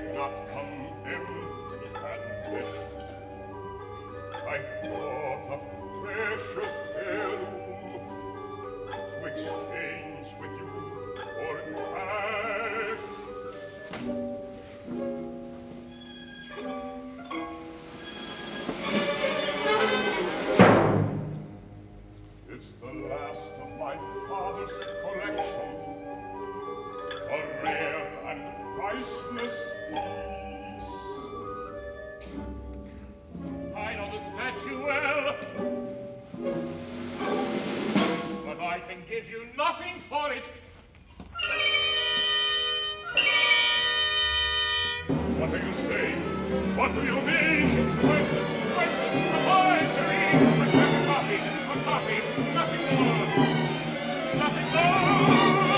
not come empty-handed. I brought a precious heirloom to exchange with you for cash. It's the last of my father's collection, a rare and priceless piece. I know the statue well, but I can give you nothing for it. What are you saying? What do you mean? It's worthless, worthless, a forgery! A copy, nothing more, nothing more!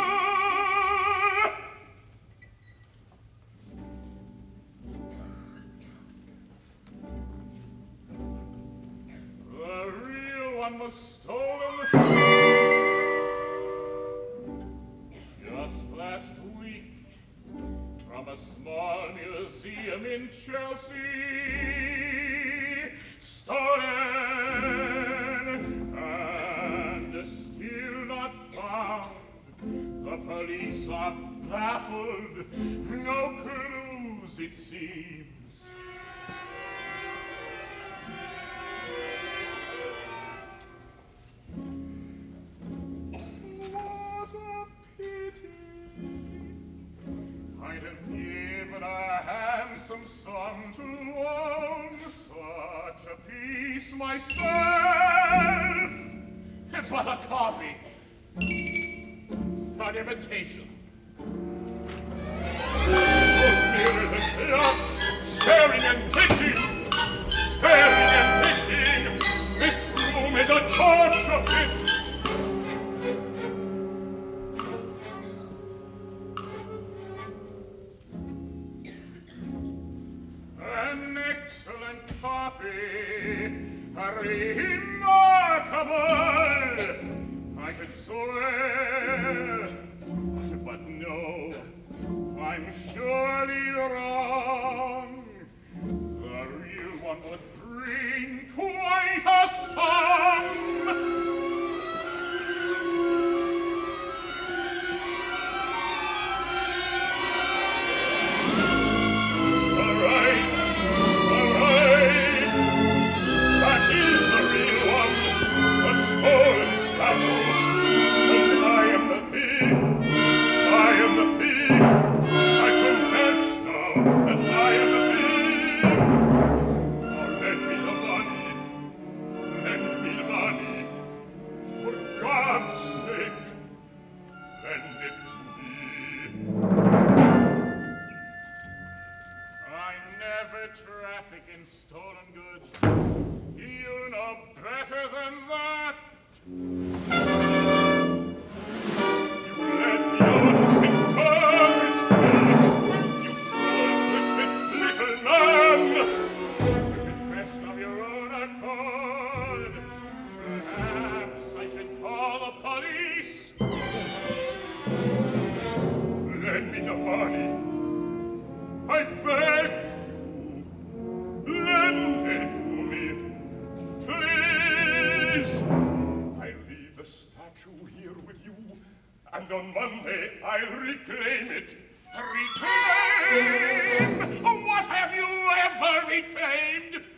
The real one was stolen just last week from a small museum in Chelsea. Stolen and still not found. The police are baffled. No clues, it seems. What a pity. I'd have given a handsome sum to own such a piece myself. But a copy, an imitation. Both mirrors and clocks, staring and ticking, staring and ticking. This room is a torture pit. An excellent copy, remarkable, I could swear, but no, I'm surely wrong. The real one would bring quite a sum. Traffic in stolen goods. You know better than that. You led me on, encouraged me. You cruel, twisted little man. You confessed of your own accord. Perhaps I should call the police. Lend me the money. I beg. Lend it to me, please. I'll leave the statue here with you, and on Monday I'll reclaim it. Reclaim? What have you ever reclaimed?